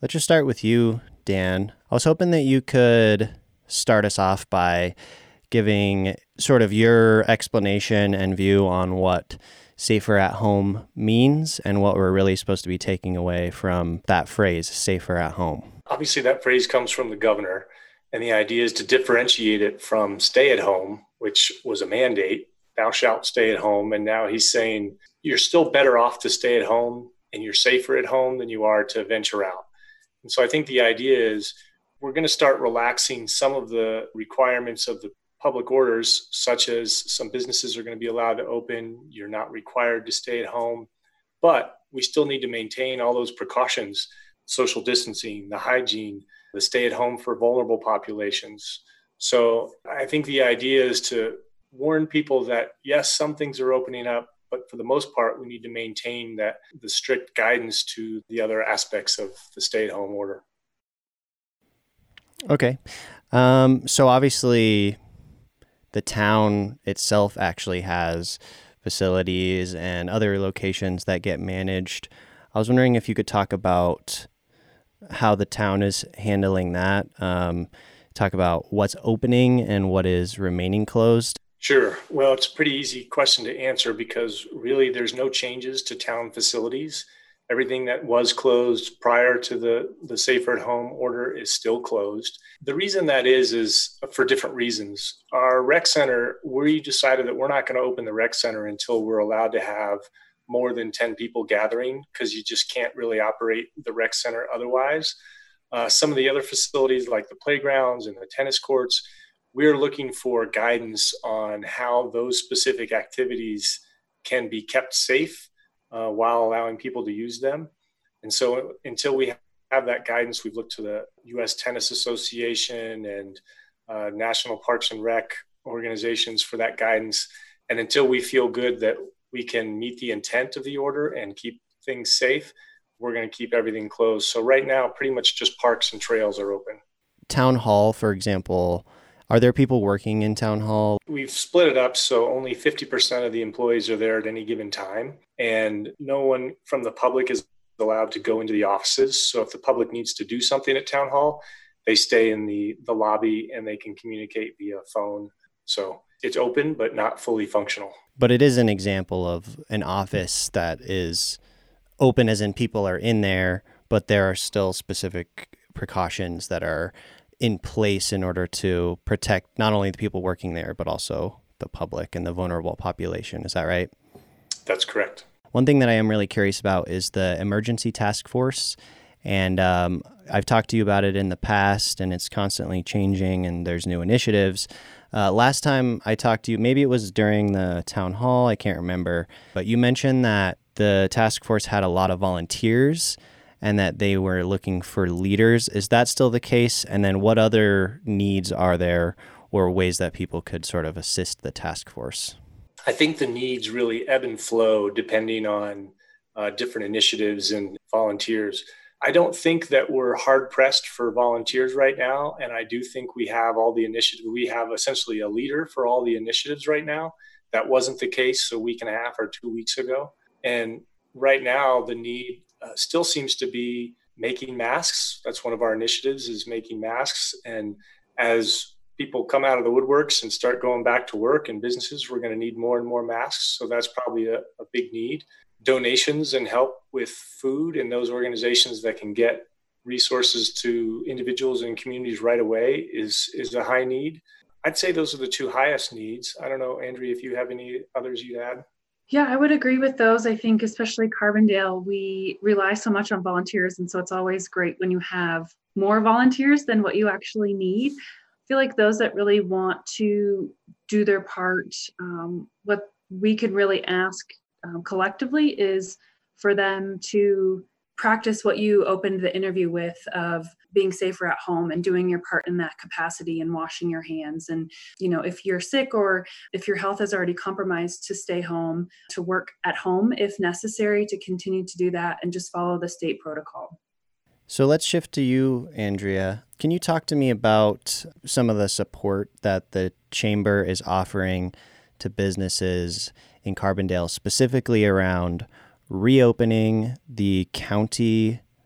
Let's just start with you, Dan. I was hoping that you could start us off by giving sort of your explanation and view on what safer at home means and what we're really supposed to be taking away from that phrase, safer at home. Obviously, that phrase comes from the governor, and the idea is to differentiate it from stay at home, which was a mandate. Thou shalt stay at home. And now he's saying you're still better off to stay at home and you're safer at home than you are to venture out. And so I think the idea is we're going to start relaxing some of the requirements of the public orders, such as some businesses are going to be allowed to open. You're not required to stay at home, but we still need to maintain all those precautions, social distancing, the hygiene, the stay at home for vulnerable populations. So I think the idea is to warn people that, yes, some things are opening up, but for the most part, we need to maintain that the strict guidance to the other aspects of the stay at home order. Okay. So obviously, the town itself actually has facilities and other locations that get managed. I was wondering if you could talk about how the town is handling that, talk about what's opening and what is remaining closed. Sure. Well, it's a pretty easy question to answer because really there's no changes to town facilities. Everything that was closed prior to the safer at home order is still closed. The reason that is for different reasons. Our rec center, we decided that we're not going to open the rec center until we're allowed to have more than 10 people gathering because you just can't really operate the rec center otherwise. Some of the other facilities like the playgrounds and the tennis courts, we're looking for guidance on how those specific activities can be kept safe while allowing people to use them. And so until we have that guidance, we've looked to the U.S. Tennis Association and National Parks and Rec organizations for that guidance. And until we feel good that we can meet the intent of the order and keep things safe, we're going to keep everything closed. So right now, pretty much just parks and trails are open. Town hall, for example, are there people working in town hall? We've split it up so only 50% of the employees are there at any given time, and no one from the public is allowed to go into the offices. So if the public needs to do something at town hall, they stay in the lobby and they can communicate via phone. So it's open, but not fully functional. But it is an example of an office that is open as in people are in there, but there are still specific precautions that are in place in order to protect not only the people working there, but also the public and the vulnerable population. Is that right? That's correct. One thing that I am really curious about is the emergency task force. And I've talked to you about it in the past, and it's constantly changing, and there's new initiatives. Last time I talked to you, maybe it was during the town hall, I can't remember, but you mentioned that the task force had a lot of volunteers and that they were looking for leaders. Is that still the case? And then what other needs are there or ways that people could sort of assist the task force? I think the needs really ebb and flow depending on different initiatives and volunteers. I don't think that we're hard pressed for volunteers right now. And I do think we have all the initiatives. We have essentially a leader for all the initiatives right now. That wasn't the case a week and a half or 2 weeks ago. And right now the need still seems to be making masks. That's one of our initiatives, is making masks. And as people come out of the woodworks and start going back to work and businesses, we're going to need more and more masks. So that's probably a big need. Donations and help with food and those organizations that can get resources to individuals and communities right away is a high need. I'd say those are the two highest needs. I don't know, Andrea, if you have any others you'd add. Yeah, I would agree with those. I think especially Carbondale, we rely so much on volunteers. And so it's always great when you have more volunteers than what you actually need. I feel like those that really want to do their part, what we could really ask collectively is for them to practice what you opened the interview with, of being safer at home and doing your part in that capacity and washing your hands. And, you know, if you're sick or if your health is already compromised, to stay home, to work at home if necessary, to continue to do that and just follow the state protocol. So let's shift to you, Andrea. Can you talk to me about some of the support that the Chamber is offering to businesses in Carbondale, specifically around reopening the county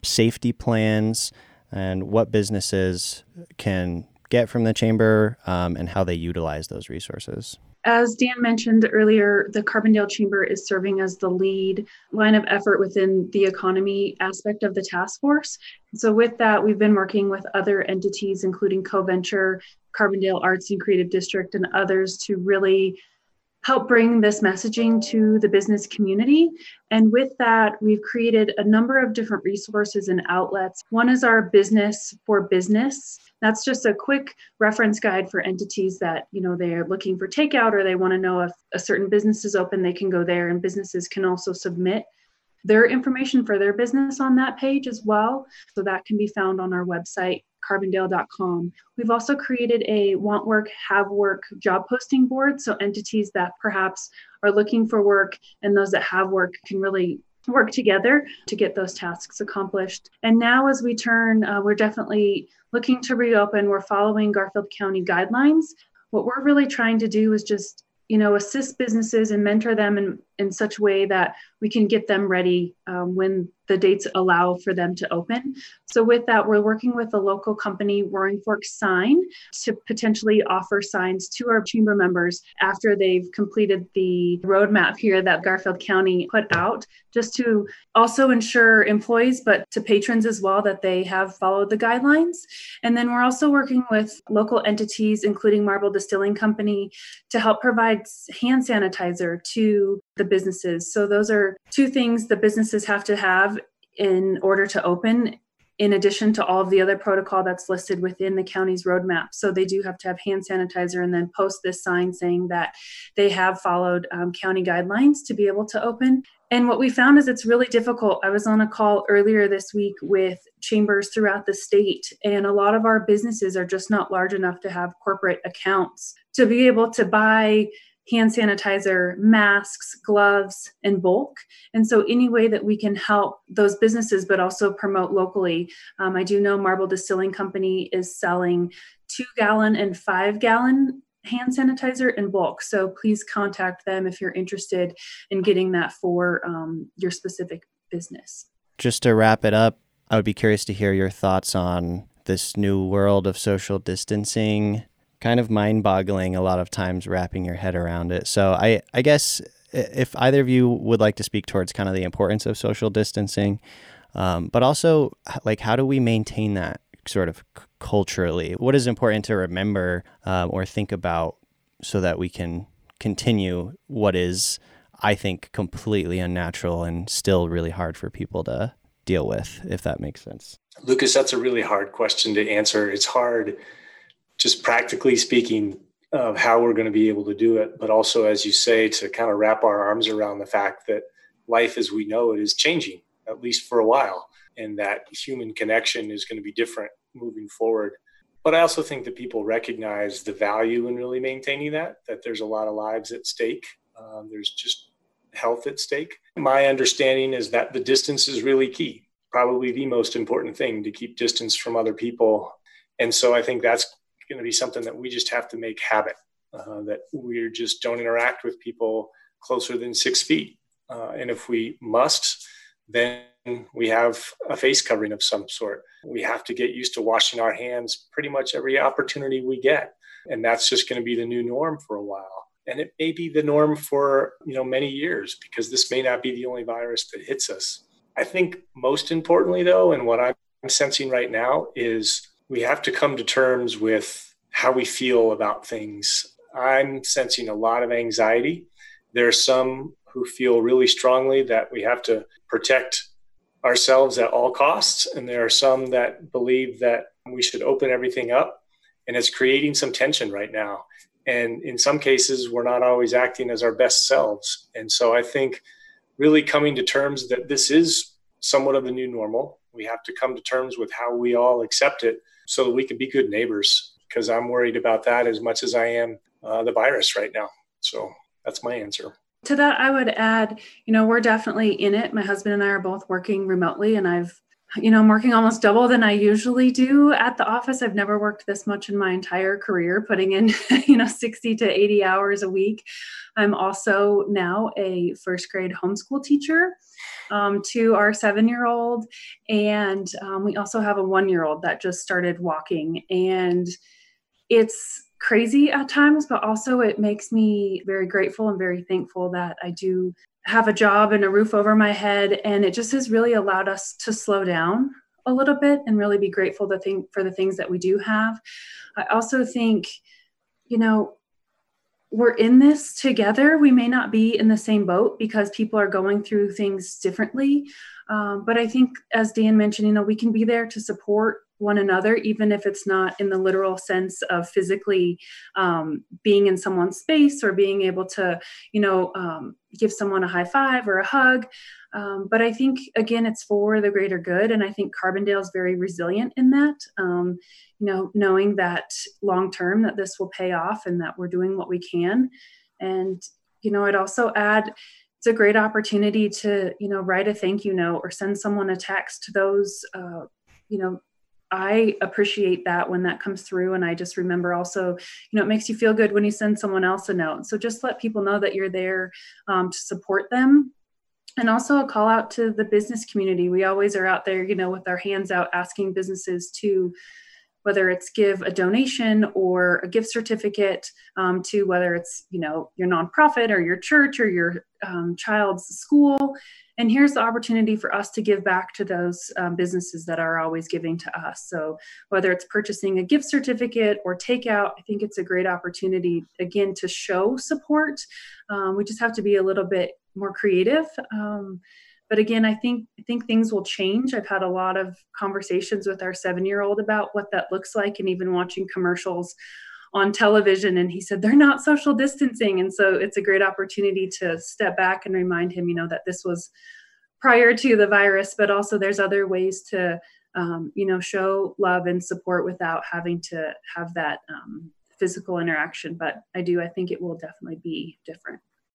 safety plans and what businesses can get from the chamber and how they utilize those resources. As Dan mentioned earlier, the Carbondale Chamber is serving as the lead line of effort within the economy aspect of the task force. So with that, we've been working with other entities, including CoVenture, Carbondale Arts and Creative District, and others to really help bring this messaging to the business community. And with that, we've created a number of different resources and outlets. One is our Business for Business. That's just a quick reference guide for entities that, they're looking for takeout or they want to know if a certain business is open, they can go there, and businesses can also submit their information for their business on that page as well. So that can be found on our website, carbondale.com. We've also created a Want Work, Have Work job posting board. So entities that perhaps are looking for work and those that have work can really work together to get those tasks accomplished. And now as we turn, we're definitely looking to reopen. We're following Garfield County guidelines. What we're really trying to do is just assist businesses and mentor them in such a way that we can get them ready when the dates allow for them to open. So with that, we're working with a local company, Roaring Fork Sign, to potentially offer signs to our chamber members after they've completed the roadmap here that Garfield County put out, just to also ensure employees, but to patrons as well, that they have followed the guidelines. And then we're also working with local entities, including Marble Distilling Company, to help provide hand sanitizer to the businesses. So those are two things the businesses have to have in order to open, in addition to all of the other protocol that's listed within the county's roadmap. So they do have to have hand sanitizer and then post this sign saying that they have followed county guidelines to be able to open. And what we found is it's really difficult. I was on a call earlier this week with chambers throughout the state, and a lot of our businesses are just not large enough to have corporate accounts to be able to buy hand sanitizer, masks, gloves, and bulk. And so any way that we can help those businesses, but also promote locally. I do know Marble Distilling Company is selling 2-gallon and 5-gallon hand sanitizer in bulk. So please contact them if you're interested in getting that for your specific business. Just to wrap it up, I would be curious to hear your thoughts on this new world of social distancing. Kind of mind-boggling a lot of times wrapping your head around it. So I guess if either of you would like to speak towards kind of the importance of social distancing, but also like how do we maintain that sort of culturally? What is important to remember or think about so that we can continue what is, I think, completely unnatural and still really hard for people to deal with, if that makes sense? Lucas, that's a really hard question to answer. It's hard, just practically speaking, of how we're going to be able to do it. But also, as you say, to kind of wrap our arms around the fact that life as we know it is changing, at least for a while, and that human connection is going to be different moving forward. But I also think that people recognize the value in really maintaining that there's a lot of lives at stake. There's just health at stake. My understanding is that the distance is really key, probably the most important thing, to keep distance from other people. And so I think that's going to be something that we just have to make habit, that we just don't interact with people closer than 6 feet. And if we must, then we have a face covering of some sort. We have to get used to washing our hands pretty much every opportunity we get. And that's just going to be the new norm for a while. And it may be the norm for, many years, because this may not be the only virus that hits us. I think most importantly, though, and what I'm sensing right now is we have to come to terms with how we feel about things. I'm sensing a lot of anxiety. There are some who feel really strongly that we have to protect ourselves at all costs. And there are some that believe that we should open everything up. And it's creating some tension right now. And in some cases, we're not always acting as our best selves. And so I think really coming to terms that this is somewhat of the new normal. We have to come to terms with how we all accept it so that we can be good neighbors, because I'm worried about that as much as I am the virus right now. So that's my answer. To that, I would add, we're definitely in it. My husband and I are both working remotely, and I'm working almost double than I usually do at the office. I've never worked this much in my entire career, putting in, 60 to 80 hours a week. I'm also now a first grade homeschool teacher. to our 7-year-old. And we also have a 1-year-old that just started walking. And it's crazy at times, but also it makes me very grateful and very thankful that I do have a job and a roof over my head. And it just has really allowed us to slow down a little bit and really be grateful for the things that we do have. I also think, we're in this together. We may not be in the same boat because people are going through things differently. But I think, as Dan mentioned, we can be there to support one another, even if it's not in the literal sense of physically being in someone's space or being able to, give someone a high five or a hug. But I think, again, it's for the greater good. And I think Carbondale is very resilient in that, knowing that long term that this will pay off and that we're doing what we can. And, I'd also add, it's a great opportunity to, write a thank you note or send someone a text to those, I appreciate that when that comes through. And I just remember also, it makes you feel good when you send someone else a note. So just let people know that you're there to support them. And also a call out to the business community. We always are out there, with our hands out asking businesses to, whether it's give a donation or a gift certificate, to whether it's, your nonprofit or your church or your child's school. And here's the opportunity for us to give back to those businesses that are always giving to us. So whether it's purchasing a gift certificate or takeout, I think it's a great opportunity, again, to show support. We just have to be a little bit more creative. But again, I think things will change. I've had a lot of conversations with our 7-year-old about what that looks like, and even watching commercials on television. And he said, they're not social distancing. And so it's a great opportunity to step back and remind him, that this was prior to the virus, but also there's other ways to, show love and support without having to have that physical interaction. But I think it will definitely be different.